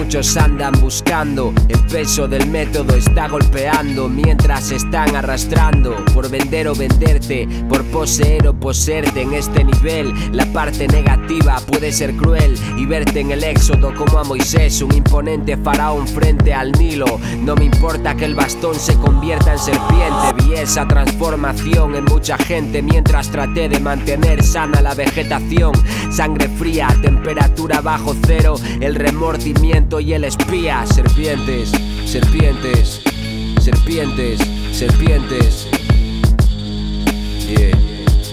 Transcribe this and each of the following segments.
Muchos andan buscando, el peso del método está golpeando, mientras están arrastrando por vender o venderte, por poseer o poseerte. En este nivel la parte negativa puede ser cruel y verte en el éxodo como a Moisés, un imponente faraón frente al Nilo. No me importa que el bastón se convierta en serpiente, vi esa transformación en mucha gente mientras traté de mantener sana la vegetación. Sangre fría, temperatura bajo cero, el remordimiento y el espía. Serpientes, serpientes, serpientes, serpientes. Yeah.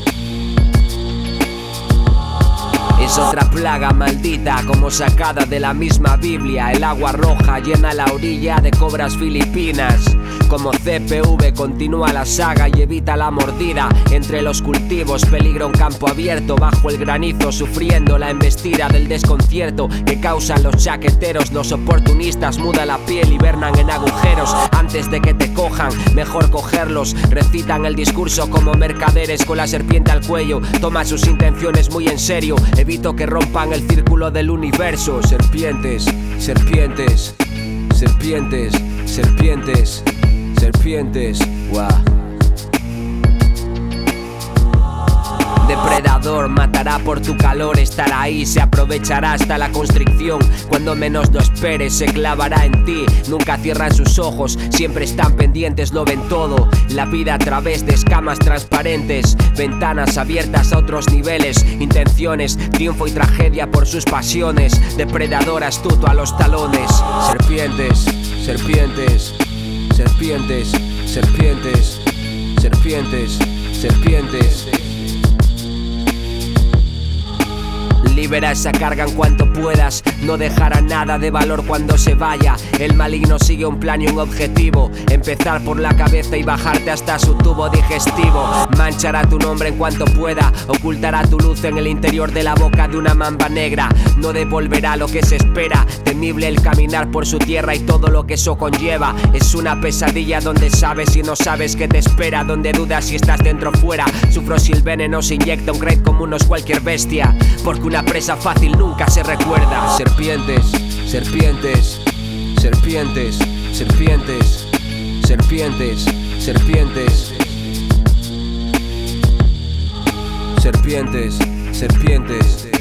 Es otra plaga maldita como sacada de la misma Biblia. El agua roja llena la orilla de cobras filipinas. Como CPV continúa la saga y evita la mordida. Entre los cultivos peligro un campo abierto, bajo el granizo sufriendo la embestida del desconcierto que causan los chaqueteros. Los oportunistas mudan la piel, hibernan en agujeros. Antes de que te cojan, mejor cogerlos. Recitan el discurso como mercaderes con la serpiente al cuello. Toman sus intenciones muy en serio, evito que rompan el círculo del universo. Serpientes, serpientes, serpientes, serpientes, serpientes, wow. Depredador matará por tu calor, estará ahí, se aprovechará hasta la constricción. Cuando menos lo esperes se clavará en ti. Nunca cierran sus ojos, siempre están pendientes, lo ven todo. La vida a través de escamas transparentes, ventanas abiertas a otros niveles. Intenciones, triunfo y tragedia por sus pasiones. Depredador astuto a los talones. Serpientes, serpientes, serpientes, serpientes, serpientes, serpientes. Libera esa carga en cuanto puedas, no dejará nada de valor cuando se vaya. El maligno sigue un plan y un objetivo, empezar por la cabeza y bajarte hasta su tubo digestivo. Manchará tu nombre en cuanto pueda, ocultará tu luz en el interior de la boca de una mamba negra. No devolverá lo que se espera, temible el caminar por su tierra y todo lo que eso conlleva. Es una pesadilla donde sabes y no sabes qué te espera, donde dudas si estás dentro o fuera. Sufro si el veneno se inyecta un grade como unos cualquier bestia, porque una presa fácil nunca se recuerda. Serpientes, serpientes, serpientes, serpientes, serpientes, serpientes, serpientes, serpientes.